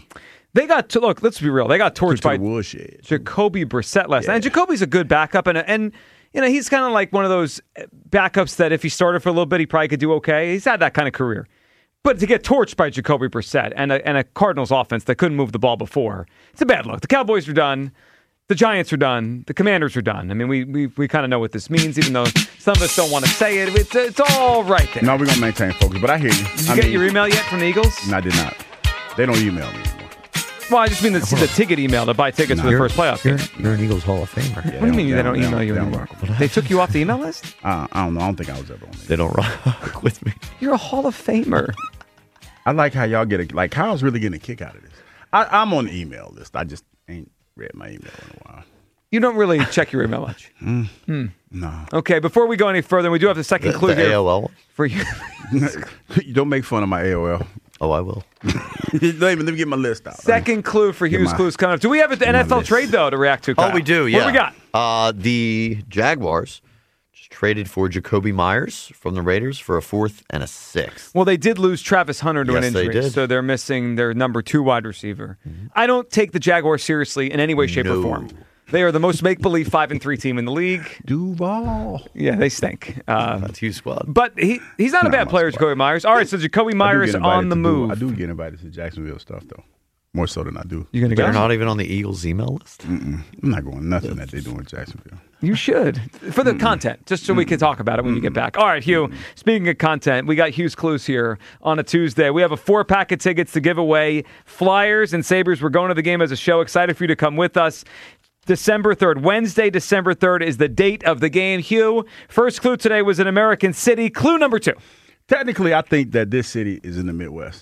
They got to look. Let's be real. They got torched by woodshed. Jacoby Brissett last night. And Jacoby's a good backup, and and you know he's kind of like one of those backups that if he started for a little bit, he probably could do okay. He's had that kind of career. But to get torched by Jacoby Brissett and a, and a Cardinals offense that couldn't move the ball before, it's a bad look. The Cowboys are done. The Giants are done. The Commanders are done. I mean, we we, we kind of know what this means, even though some of us don't want to say it. It's, it's all right there. No, we're going to maintain focus, but I hear you. Did you I get mean, your email yet from the Eagles? No, I did not. They don't email me anymore. Well, I just mean the, the ticket email to buy tickets No, for the you're- first playoff You're, game. you're an Eagles Hall of Famer. Yeah, What do you mean they don't they email you they anymore? rock. They took you off the email list? Uh, I don't know. I don't think I was ever on They don't rock with me. You're a Hall of Famer. I like how y'all get a, like Kyle's really getting a kick out of this. I, I'm on the email list. I just ain't read my email in a while. You don't really check your email much. Mm. Hmm. No. Okay, before we go any further, we do have the second The- clue the here A O L one? for you. You don't make fun of my A O L. Oh, I will. let, me, let me get my list out. Second clue for Get Hughes my- Clues coming up. Do we have an get N F my L list. trade, though, to react to, Kyle? Oh, we do, yeah. What do we got? Uh, the Jaguars just traded for Jacoby Myers from the Raiders for a fourth and a sixth. Well, they did lose Travis Hunter to an Yes, they injury, did. so they're missing their number two wide receiver. I don't take the Jaguars seriously in any way, shape, or No. form. They are the most make-believe five and three team in the league. Duval. Yeah, they stink. Uh, That's Hughes squad. but he he's not a Not bad my player, squad. Jacoby Myers. All right, so Jacoby I do Myers get invited on the to do- move. I do get invited to Jacksonville stuff, though. More so than I do. You gonna They're go? not even on the Eagles email list? Mm-mm. I'm not going nothing that they do in Jacksonville. You should. For the content, just so we can talk about it when you get back. All right, Hugh, speaking of content, we got Hughes Clues here on a Tuesday. We have a four-pack of tickets to give away. Flyers and Sabres, we're going to the game as a show. Excited for you to come with us. December third. Wednesday, December third is the date of the game. Hugh, first clue today was an American city. Clue number two. Technically, I think that this city is in the Midwest.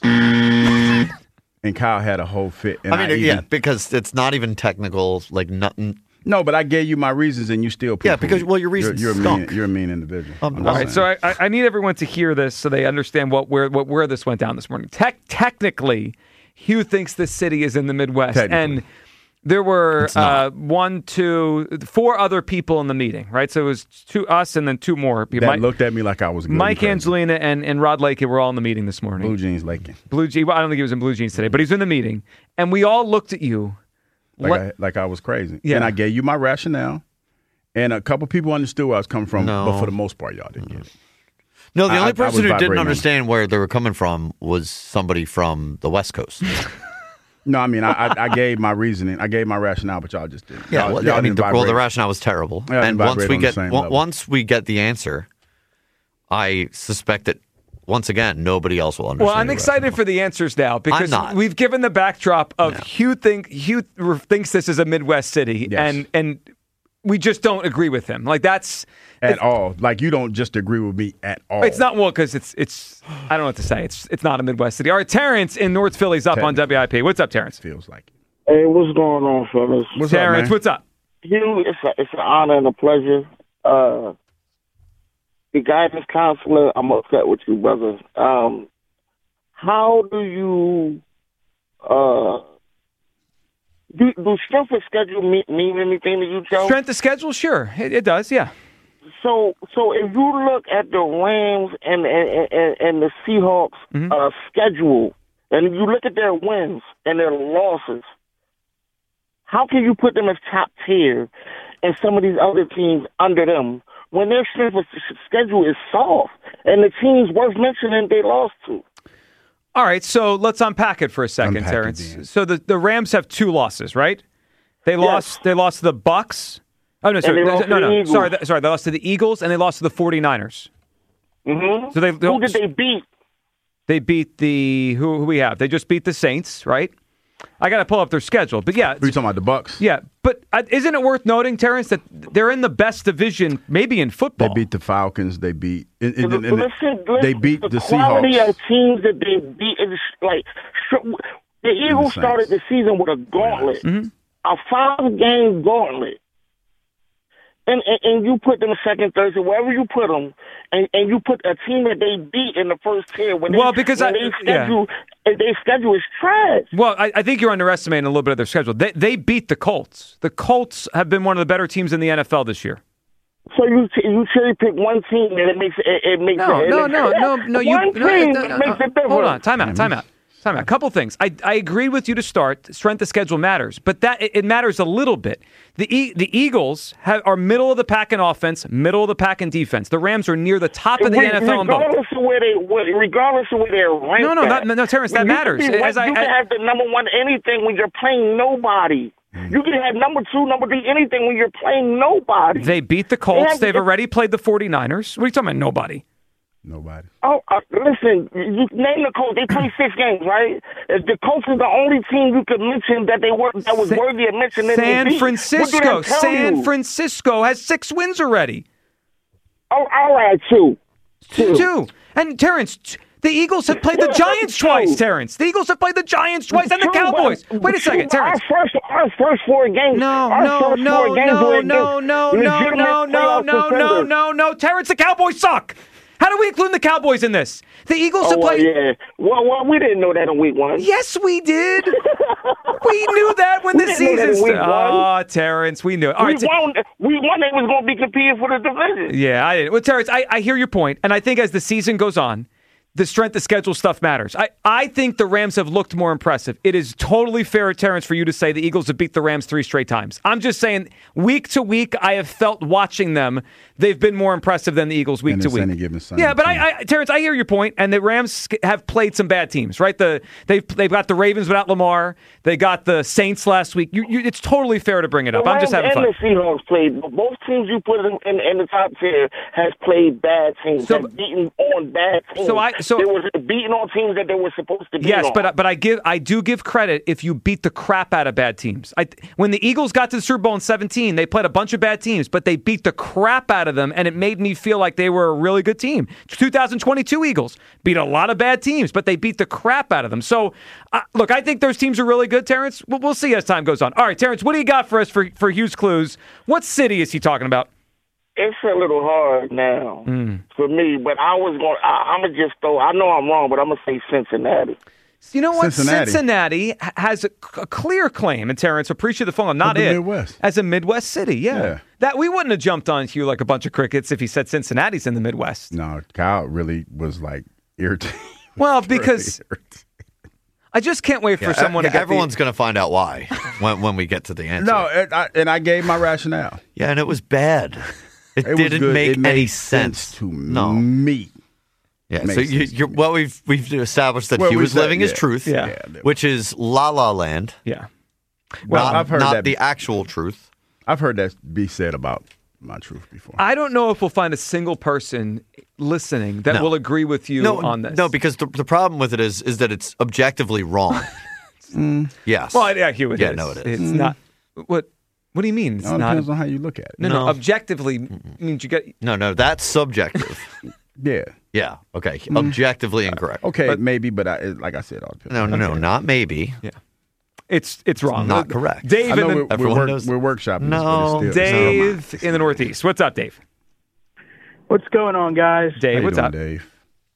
And Kyle had a whole fit. And I mean, even- yeah, because it's not even technical, like nothing. No, but I gave you my reasons, and you still Yeah, poo-pooed because, it. well, your reasons you're, you're, a stunk. mean, you're a mean individual. Um, I'm All just right, so saying. I, I need everyone to hear this so they understand what where what where this went down this morning. Tech, technically, Hugh thinks this city is in the Midwest, Technically. and there were It's not. uh, one, two, four other people in the meeting, right? So it was two us and then two more people. that Mike, looked at me like I was good and Mike crazy. Angelina and, and Rod Lake were all in the meeting this morning. Blue jeans Lakin. Blue Jeans. Well, I don't think he was in blue jeans today, but he's in the meeting, and we all looked at you. Like, Let- I, like I was crazy. Yeah. And I gave you my rationale. And a couple people understood where I was coming from, No. but for the most part, y'all didn't get it. No, the I- I- only I person was who didn't vibrating on understand where they were coming from was somebody from the West Coast. No, I mean, I, I, I gave my reasoning. I gave my rationale, but y'all just didn't. Yeah, Y'all- well, y'all I mean, didn't the, well, the vibrate. rationale was terrible. Yeah, and didn't once vibrate we on the get same on- level. once we get the answer, I suspect that once again nobody else will understand. Well, I'm the excited rationale. for the answers now because I'm not. we've given the backdrop of No. Hugh think Hugh thinks this is a Midwest city, Yes. and and we just don't agree with him. Like that's At it's, all. Like, you don't just agree with me at all. it's not well because it's it's I don't know what to say. It's it's not a Midwest city. All right, Terrence in North Philly's up on Technically. W I P. What's up, Terrence? Feels like it. Hey, what's going on, fellas? What's Terrence, up, man? what's up? Hugh, it's a, it's an honor and a pleasure. Uh, the guidance counselor, I'm upset with you, brother. Um, how do you uh, do, do strength of schedule mean, mean anything to you, Joe? Strength of schedule, sure, it, it does. Yeah. So, so if you look at the Rams and and, and, and the Seahawks Mhm. uh, schedule, and you look at their wins and their losses, how can you put them as top tier and some of these other teams under them when their strength of schedule is soft and the teams worth mentioning they lost to? All right, so let's unpack it for a second, Unpack it, Terrence. Dan. So the, the Rams have two losses, right? They lost. They lost to the Bucks. Oh no, sorry, they lost no, to the no, Eagles. sorry, th- sorry. They lost to the Eagles and they lost to the 49ers. Mm-hmm. So they Who did they beat? They beat the who, who we have. They just beat the Saints, right? I got to pull up their schedule, but yeah, Who you talking about, the Bucks? yeah. But uh, isn't it worth noting, Terrence, that they're in the best division, maybe in They football? beat the Falcons. They beat. And, and, But and listen, they listen, beat the, the quality Seahawks. of teams that they beat is like sh- the Eagles Saints. started the season with a gauntlet, Mhm. a five-game gauntlet, and, and and you put them second, third, so wherever you put them, and, and you put a team that they beat in the first tier when Well, they, because when I- they yeah. schedule, if their schedule is trash. Well, I, I think you're underestimating a little bit of their schedule. They, they beat the Colts. The Colts have been one of the better teams in the N F L this year. So you you cherry pick one team and it makes it, it makes No, it, no, it no, makes, no, no. You one no, team no, no, makes no. it different. Hold on, time out, time out. Time out. A couple things. I, I agreed with you to start. Strength of schedule matters, but that it, it matters a little bit. The e, the Eagles have, are middle of the pack in offense, middle of the pack in defense. The Rams are near the top of the Re- N F L in both. Regardless of where they, regardless of where they're ranked. No, no, at. not, no, Terrence. That you matters. Can be, As you I, can I, have the number one anything when you're playing nobody. You can have number two, number three, anything when you're playing nobody. They beat the Colts. They have, They've already played the forty-niners. What are you talking about? Nobody. Nobody. Oh, uh, listen, you name the Colts. They played six games, right? If the Colts is the only team you could mention that they were that was San, worthy of mentioning. San Francisco. San you? Francisco has six wins already. Oh, all right, two. Two. two. And Terrence, t- the Eagles have played the Giants twice, Terrence. The Eagles have played the Giants twice and the Cowboys. Wait a second, Terrence. Our first, our first four games. No, our no, first no, four games no, were no, no, no, no, no, no, no, no, no, no. Terrence, the Cowboys suck. How do we include the Cowboys in this? The Eagles oh, have played. Well, yeah. Well, well, we didn't know that in week one. Yes, we did. We knew that when we the season started. Oh, Terrence, we knew it. All we, right, won, we won. They was going to be competing for the division. Yeah, I did. Well, Terrence, I, I hear your point, and I think as the season goes on, the strength of schedule stuff matters. I, I think the Rams have looked more impressive. It is totally fair, Terrence, for you to say the Eagles have beat the Rams three straight times. I'm just saying, week to week, I have felt watching them, they've been more impressive than the Eagles week and to week. Any given Sunday yeah, but I, I, Terrence, I hear your point, and the Rams have played some bad teams, right? The they've they've got the Ravens without Lamar. They got the Saints last week. You, you, it's totally fair to bring it up. The I'm just having and fun. And the Seahawks played. Both teams you put in, in, in the top tier has played bad teams. So, have beaten on bad teams. So I so they were beating on teams that they were supposed to beat Yes, on. but but I give I do give credit if you beat the crap out of bad teams. I, when the Eagles got to the Super Bowl in seventeen, they played a bunch of bad teams, but they beat the crap out of them, and it made me feel like they were a really good team. twenty twenty-two Eagles beat a lot of bad teams, but they beat the crap out of them. So, uh, look, I think those teams are really good, Terrence. We'll, we'll see as time goes on. All right, Terrence, what do you got for us for, for Hughes Clues? What city is he talking about? It's a little hard now mm. for me, but I was going. I'm gonna just throw. I know I'm wrong, but I'm gonna say Cincinnati. You know what? Cincinnati, Cincinnati has a, a clear claim, and Terrence, appreciate the phone. Not the it. Midwest. As a Midwest city, yeah. yeah. That we wouldn't have jumped on Hugh like a bunch of crickets if he said Cincinnati's in the Midwest. No, Kyle really was like irritated. Well, because really I just can't wait for yeah, someone yeah, to get everyone's the... going to find out why when when we get to the answer. No, and I, and I gave my rationale. Yeah, and it was bad. It, it didn't was make it made any sense, sense to no. me. Yeah, so you, you're, well, we've we've established that well, he was said, living yeah, his truth, yeah. Yeah, which is La La Land. Yeah. Well, not, I've heard not that the actual truth. I've heard that be said about my truth before. I don't know if we'll find a single person listening that no. will agree with you no, on this. No, because the, the problem with it is is that it's objectively wrong. mm. Yes. Well, yeah, Hugh, it yeah, is. no, it is. It's mm. not. What? What do you mean? It's it all not. depends on how you look at it. No, no. No. Objectively mm-hmm. means you get. No, no, that's subjective. Yeah. Yeah. Okay. Mm. Objectively incorrect. Okay, but, maybe, but I, like I said, all depends. no, no, no, okay. not maybe. Yeah. It's it's wrong. It's not correct. Dave, I know in the, we're, we're, Everyone work, knows. we're workshopping No, this, but it's still, Dave it's in the Northeast. What's up, Dave? What's going on, guys? Dave, How you what's doing, up? Dave?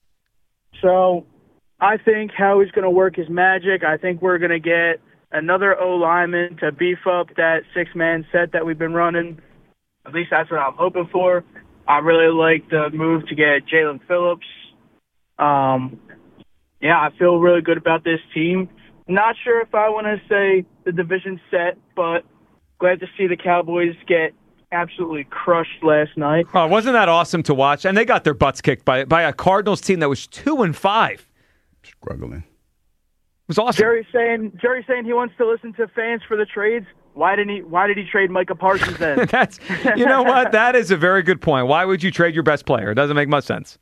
So, I think Howie's going to work his magic. I think we're going to get another O lineman to beef up that six-man set that we've been running. At least that's what I'm hoping for. I really like the move to get Jalen Phillips. Um, yeah, I feel really good about this team. Not sure if I want to say the division set, but glad to see the Cowboys get absolutely crushed last night. Oh, wasn't that awesome to watch? And they got their butts kicked by by a Cardinals team that was two and five. Struggling. It was awesome. Jerry's saying Jerry's saying he wants to listen to fans for the trades. Why didn't he? Why did he trade Micah Parsons then? That's you know what? That is a very good point. Why would you trade your best player? It doesn't make much sense.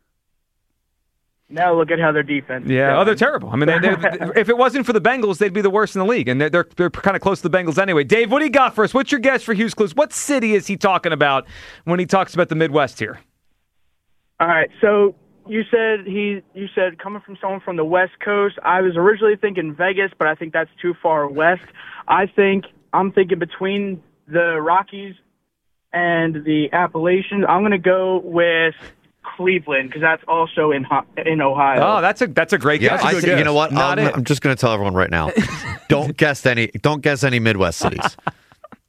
Now look at how their defense. Yeah, is oh, they're terrible. I mean, they, if it wasn't for the Bengals, they'd be the worst in the league, and they're they're, they're kind of close to the Bengals anyway. Dave, what do you got for us? What's your guess for Hughes Clues? What city is he talking about when he talks about the Midwest here? All right, so you said he you said coming from someone from the West Coast. I was originally thinking Vegas, but I think that's too far west. I think I'm thinking between the Rockies and the Appalachians. I'm going to go with Cleveland, because that's also in in Ohio. Oh, that's a that's a great yeah, guess. I think, you know what? Not I'm, it. I'm just going to tell everyone right now. don't guess any. Don't guess any Midwest cities.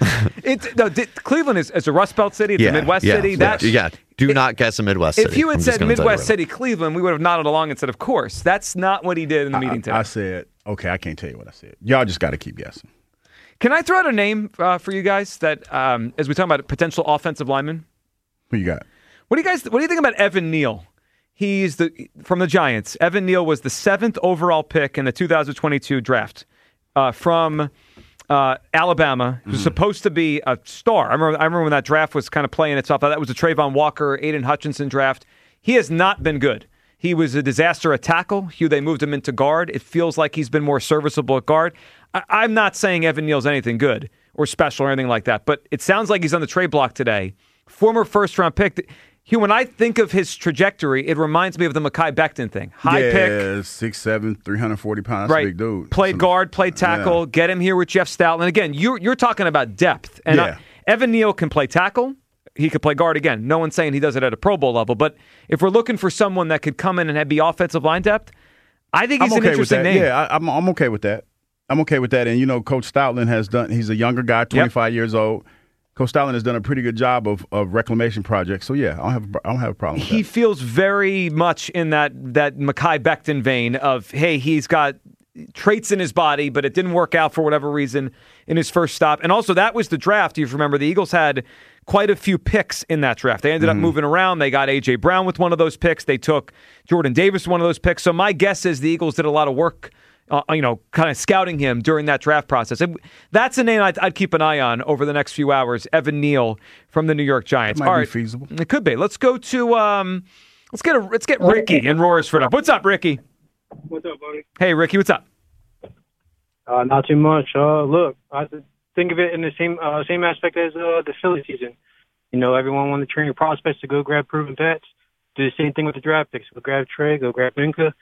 It's no, Cleveland is, is a Rust Belt city. It's yeah, a Midwest yeah, city. That's, yeah. Do it, not guess a Midwest if city. If you had I'm said Midwest city, Cleveland, we would have nodded along and said, of course. That's not what he did in the I, meeting today. I said, okay, I can't tell you what I said. Y'all just got to keep guessing. Can I throw out a name uh, for you guys that, um, as we talk about potential offensive linemen? Who you got? What do you guys? What do you think about Evan Neal? He's the from the Giants. Evan Neal was the seventh overall pick in the two thousand twenty-two draft uh, from uh, Alabama. He was mm-hmm. supposed to be a star. I remember. I remember when that draft was kind of playing itself out. That was a Trayvon Walker, Aiden Hutchinson draft. He has not been good. He was a disaster at tackle. Hugh, they moved him into guard. It feels like he's been more serviceable at guard. I, I'm not saying Evan Neal's anything good or special or anything like that, but it sounds like he's on the trade block today. Former first-round pick. Hugh, when I think of his trajectory, it reminds me of the Mekhi Becton thing. High yeah, pick. Yeah, six seven, three hundred forty pounds. Right. Big dude. Played Some, guard, played tackle, yeah. get him here with Jeff Stoutland. Again, you're, you're talking about depth. And yeah. I, Evan Neal can play tackle. He could play guard again. No one's saying he does it at a Pro Bowl level. But if we're looking for someone that could come in and have, be offensive line depth, I think he's I'm an okay interesting with that. name. Yeah, I, I'm, I'm okay with that. I'm okay with that. And, you know, Coach Stoutland has done – he's a younger guy, twenty-five yep. years old. Coach Stoutland has done a pretty good job of, of reclamation projects. So, yeah, I don't have, I don't have a problem with he that. He feels very much in that, that Mekhi Becton vein of, hey, he's got traits in his body, but it didn't work out for whatever reason in his first stop. And also, that was the draft. If you remember, the Eagles had quite a few picks in that draft. They ended mm-hmm. up moving around. They got A J. Brown with one of those picks. They took Jordan Davis with one of those picks. So my guess is the Eagles did a lot of work Uh, you know, kind of scouting him during that draft process. And that's a name I'd, I'd keep an eye on over the next few hours. Evan Neal from the New York Giants. That might All be right. feasible. It could be. Let's go to um, let's get a, let's get Ricky in Royersford up. What's up, Ricky? What's up, buddy? Hey, Ricky. What's up? Uh, not too much. Uh, look, I think of it in the same uh, same aspect as uh, the Philly season. You know, everyone wanted to train your prospects to go grab proven vets. Do the same thing with the draft picks. Go grab Trey. Go grab Minka.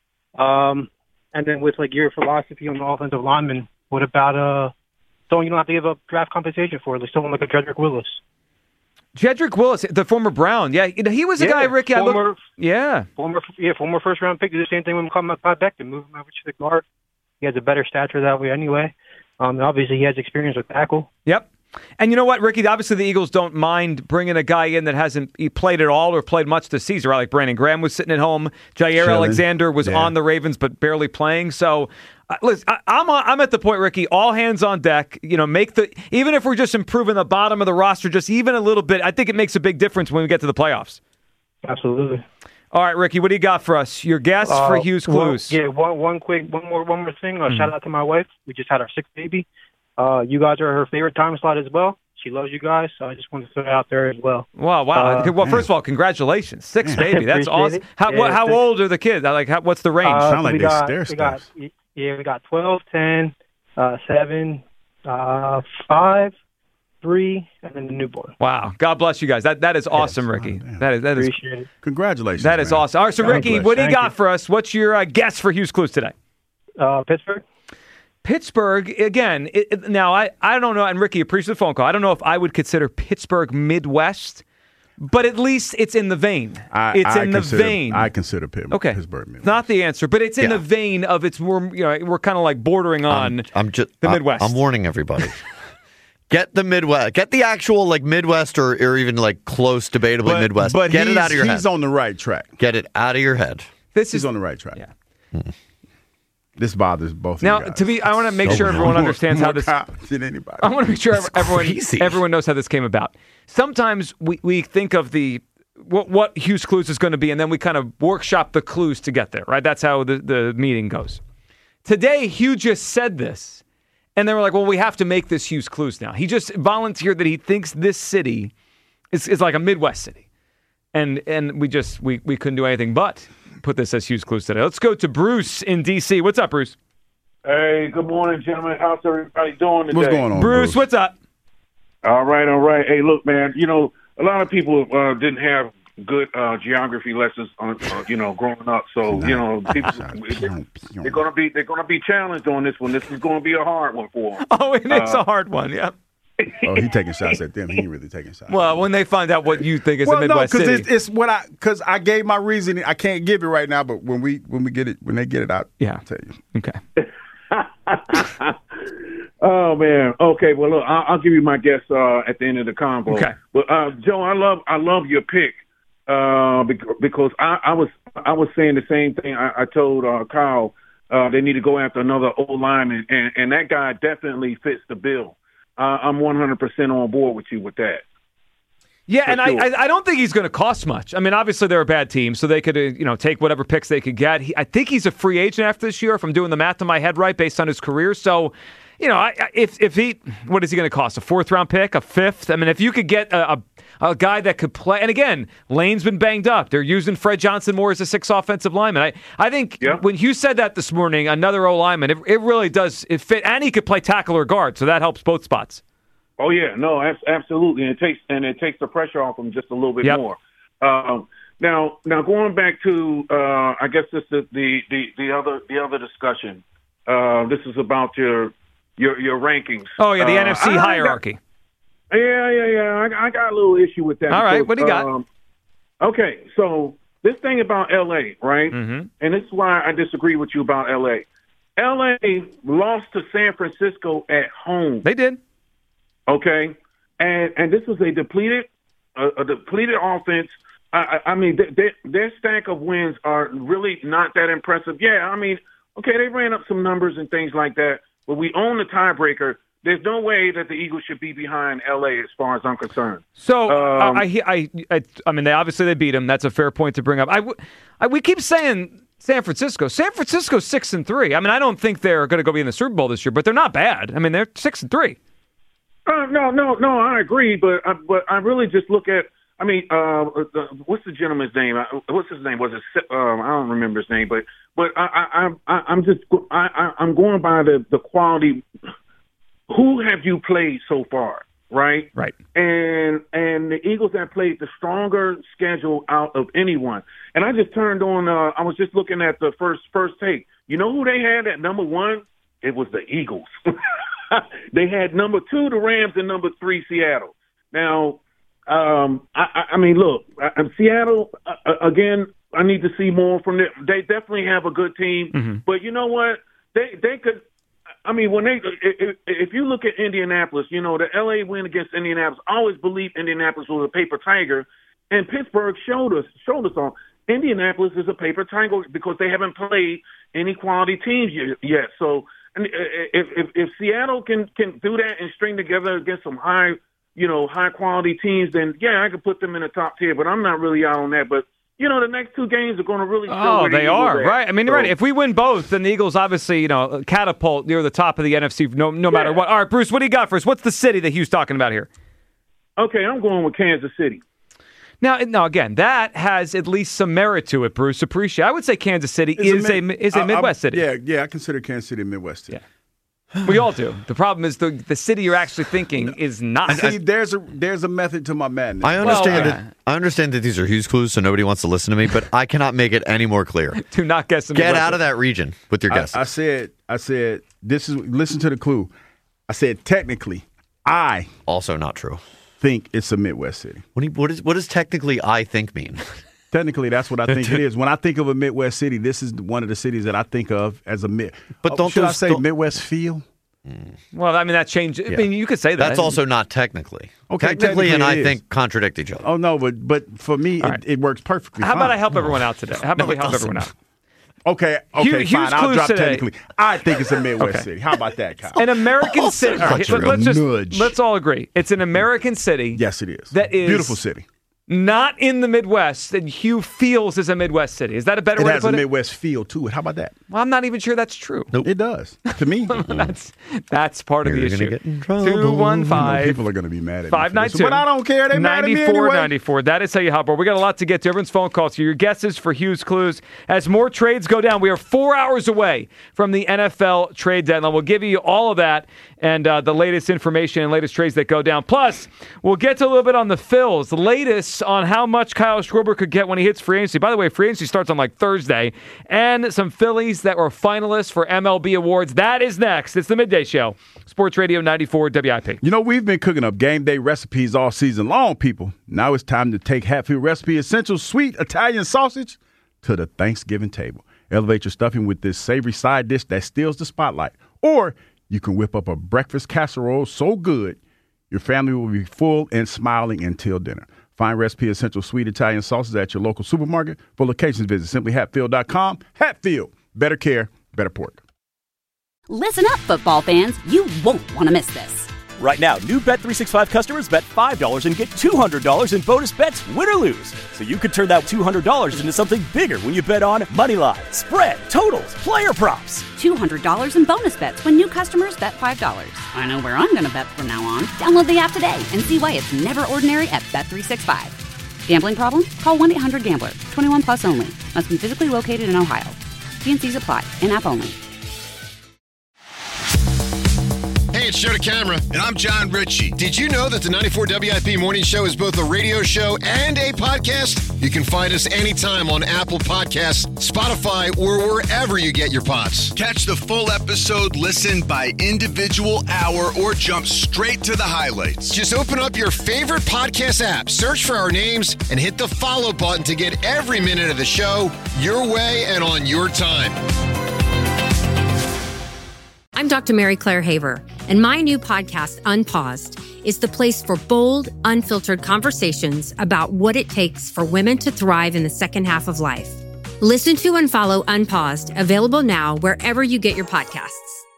Um. And then with, like, your philosophy on the offensive lineman, what about uh, someone you don't have to give up draft compensation for, like someone like a Jedrick Willis? Jedrick Willis, the former Brown. Yeah, he was a yeah, guy, Ricky. Former, I look, yeah. Former, yeah, former first-round pick. Did the same thing with Mekhi Becton. Move him over to the guard. He has a better stature that way anyway. Um, obviously, he has experience with tackle. Yep. And you know what, Ricky? Obviously, the Eagles don't mind bringing a guy in that hasn't he played at all or played much this season. Right? Like Brandon Graham was sitting at home. Jair Chilling. Alexander was yeah. on the Ravens but barely playing. So, uh, listen, I, I'm on, I'm at the point, Ricky. All hands on deck. You know, make the even if we're just improving the bottom of the roster just even a little bit. I think it makes a big difference when we get to the playoffs. Absolutely. All right, Ricky, what do you got for us? Your guess uh, for Hughes Clues? Well, yeah, one one quick one more one more thing. Uh, mm-hmm. Shout out to my wife. We just had our sixth baby. Uh, you guys are her favorite time slot as well. She loves you guys, so I just wanted to throw it out there as well. Wow, wow. Uh, well, first of all, congratulations. Six baby. That's awesome. How, yeah, what, how old are the kids? Like, how, what's the range? Uh, Sound like they got, stair steps. Yeah, we got twelve, ten, uh, seven, uh, five, three, and then the newborn. Wow. God bless you guys. That That is awesome, yes. Ricky. Oh, that is, that is, Appreciate it. Congratulations, That is man. awesome. All right, so, God Ricky, bless. what do you Thank got you. for us? What's your uh, guess for Hughes Clues today? Uh, Pittsburgh. Pittsburgh, again, it, it, now I, I don't know, and Ricky, appreciate the phone call. I don't know if I would consider Pittsburgh Midwest, but at least it's in the vein. I, it's I in consider, the vein. I consider Pitt, okay. Pittsburgh Midwest. Not the answer, but it's in Yeah. the vein of it's more, you know, we're kind of like bordering on I'm, I'm just, the Midwest. I'm warning everybody. Get the Midwest. Get the actual like Midwest or, or even like close debatably but, Midwest. But Get it out of your he's head. on the right track. Get it out of your head. This he's is on the right track. Yeah. Hmm. This bothers both Now, of you guys. to be, I want to make So sure everyone more, understands more how this. than anybody. I want to make sure It's everyone crazy. everyone knows how this came about. Sometimes we, we think of the what, what Hughes Clues is going to be, and then we kind of workshop the clues to get there. Right? That's how the, the meeting goes. Today, Hugh just said this, and they were like, "Well, we have to make this Hughes Clues now." He just volunteered that he thinks this city is, is like a Midwest city, and and we just we we couldn't do anything but put this as Hughes Clues today. Let's go to Bruce in D C. What's up, Bruce? Hey, good morning, gentlemen. How's everybody doing today? What's going on, Bruce, Bruce? what's up? All right, all right. Hey, look, man, you know, a lot of people uh, didn't have good uh, geography lessons, on, uh, you know, growing up. So, you know, people they're going to be they're going to be challenged on this one. This is going to be a hard one for them. Oh, it is Uh, a hard one, yeah. Oh, he taking shots at them. He ain't really taking shots. Well, when they find out what you think is well, a Midwest no, because city. it's, it's what I because I gave my reasoning. I can't give it right now, but when we when we get it when they get it out, yeah, I'll tell you. Okay. Oh man. Okay. Well, look, I'll, I'll give you my guess uh, at the end of the convo. Okay. But uh, Joe, I love I love your pick uh, because I, I was I was saying the same thing. I, I told uh, Kyle uh, they need to go after another O lineman, and, and that guy definitely fits the bill. Uh, I'm one hundred percent on board with you with that. Yeah, For and sure. I, I I don't think he's going to cost much. I mean, obviously they're a bad team, so they could uh, you know take whatever picks they could get. He, I think he's a free agent after this year, if I'm doing the math in my head right, based on his career. So, you know, I, I- if if he, what is he going to cost? A fourth round pick, a fifth? I mean, if you could get a, a a guy that could play, and again, Lane's been banged up. They're using Fred Johnson more as a sixth offensive lineman. I I think when Hugh said that this morning, another O lineman, it, it really does it fit, and he could play tackle or guard, so that helps both spots. Oh yeah, no, abs- absolutely, and it takes and it takes the pressure off them just a little bit Yep. more. Um, now, now going back to, uh, I guess this is the, the the other the other discussion. Uh, this is about your your your rankings. Oh yeah, the Uh, N F C I- I got- hierarchy. Yeah, yeah, yeah. I, I got a little issue with that. All right, because, what do you got? Um, okay, so this thing about L A, right? Mm-hmm. And this is why I disagree with you about L A. L A lost to San Francisco at home. They did. Okay, and and this was a depleted, a, a depleted offense. I, I I mean, th- th- their stack of wins are really not that impressive. Yeah, I mean, okay, they ran up some numbers and things like that, but we own the tiebreaker. There's no way that the Eagles should be behind L A as far as I'm concerned. So Um, uh, I, I, I, I mean, they obviously they beat him. That's a fair point to bring up. I, w- I we keep saying San Francisco. San Francisco's six and three. I mean, I don't think they're going to go be in the Super Bowl this year, but they're not bad. I mean, they're six and three. Uh, no, no, no. I agree, but I, but I really just look at. I mean, uh, the, what's the gentleman's name? Uh, What's his name? Was it? Um, I don't remember his name, but but I, I, I I'm just I, I I'm going by the the quality. Who have you played so far? Right, right, and and the Eagles have played the stronger schedule out of anyone. And I just turned on. Uh, I was just looking at the first first take. You know who they had at number one? It was the Eagles. They had number two, the Rams, and number three, Seattle. Now, um, I, I, I mean, look, I, Seattle uh, again. I need to see more from them. They definitely have a good team, Mm-hmm. but you know what? They they could. I mean, when they if, if you look at Indianapolis, you know the L A win against Indianapolis. I always believed Indianapolis was a paper tiger, and Pittsburgh showed us showed us on Indianapolis is a paper tiger because they haven't played any quality teams yet. So. And if, if if Seattle can can do that and string together against some high, you know, high quality teams, then yeah, I could put them in the top tier. But I'm not really out on that. But you know, the next two games are going to really show. Oh, where the they Eagles are at. right. I mean, So- right. If we win both, then the Eagles obviously, you know, catapult near the top of the N F C. No, no matter what. All right, Bruce, what do you got for us? What's the city that Hugh's talking about here? Okay, I'm going with Kansas City. Now, now again, that has at least some merit to it. Bruce, appreciate. I would say Kansas City is a, mid- is a I- I- Midwest city. Yeah, yeah, I consider Kansas City a Midwest city. We all do. The problem is the the city you're actually thinking is not. See, there's a there's a method to my madness. I understand Well, it. I understand that these are Hughes clues, so nobody wants to listen to me. But I cannot make it any more clear. Do not guess. the Get Midwest. out of that region with your I, guesses. I said, I said, this is listen to the clue. I said, technically, I also not true. Think it's a Midwest city. What, do you, what, is, what does technically I think mean? Technically, that's what I think it is. When I think of a Midwest city, this is one of the cities that I think of as a mid. But oh, don't should I those- say don't- Midwest feel? Well, I mean that changed. I Yeah. mean, you could say that. That's also not technically. Okay, technically, and technically I it is. think contradict each other. Oh no, but but for me, All it, right. it works perfectly. How about I fine. help everyone out today? How about No, we it help doesn't. everyone out? Okay, okay, Hugh- Hugh's fine. I'll clues drop today. technically. I think it's a Midwest Okay. city. How about that, Kyle? An American city. All right, Such a let, us just nudge. let's all agree. It's an American city. Yes, it is. That is Beautiful city. Not in the Midwest that Hugh feels is a Midwest city. Is that a better It way has to a put it? Midwest feel to it. How about that? Well, I'm not even sure that's true. Nope. It does. To me, that's that's part of You're the gonna issue. get in trouble. Two one You know, five. people are going to be mad at me. Five for nine this, two. but I don't care. They mad at me ninety-four anyway. ninety-four. That is how you hop on. We got a lot to get to. Everyone's phone calls. Your guesses for Hughes Clues. As more trades go down, we are four hours away from the N F L trade deadline. We'll give you all of that and uh, the latest information and latest trades that go down. Plus, we'll get to a little bit on the Phils, the latest on how much Kyle Schwarber could get when he hits free agency. By the way, free agency starts on like Thursday, and some Phillies that were finalists for M L B awards. That is next. It's the Midday Show. Sports Radio ninety-four W I P. You know, we've been cooking up game day recipes all season long, people. Now it's time to take Hatfield Recipe Essential Sweet Italian Sausage to the Thanksgiving table. Elevate your stuffing with this savory side dish that steals the spotlight. Or You can whip up a breakfast casserole so good your family will be full and smiling until dinner. Find Recipe Essential Sweet Italian Sauces at your local supermarket. For locations, visit simply hatfield dot com. Hatfield, better care, better pork. Listen up, football fans. You won't want to miss this. Right now, new Bet three sixty-five customers bet five dollars and get two hundred dollars in bonus bets, win or lose. So you could turn that two hundred dollars into something bigger when you bet on money line, spread, totals, player props. two hundred dollars in bonus bets when new customers bet five dollars. I know where I'm going to bet from now on. Download the app today and see why it's never ordinary at Bet three sixty-five. Gambling problem? Call one eight hundred gambler. twenty-one plus only. Must be physically located in Ohio. T and C's apply. In-app only. Hey, it's Joe DeCamara. And I'm John Ritchie. Did you know that the ninety-four W I P Morning Show is both a radio show and a podcast? You can find us anytime on Apple Podcasts, Spotify, or wherever you get your pods. Catch the full episode, listen by individual hour, or jump straight to the highlights. Just open up your favorite podcast app, search for our names, and hit the follow button to get every minute of the show your way and on your time. I'm Doctor Mary Claire Haver, and my new podcast, Unpaused, is the place for bold, unfiltered conversations about what it takes for women to thrive in the second half of life. Listen to and follow Unpaused, available now wherever you get your podcasts.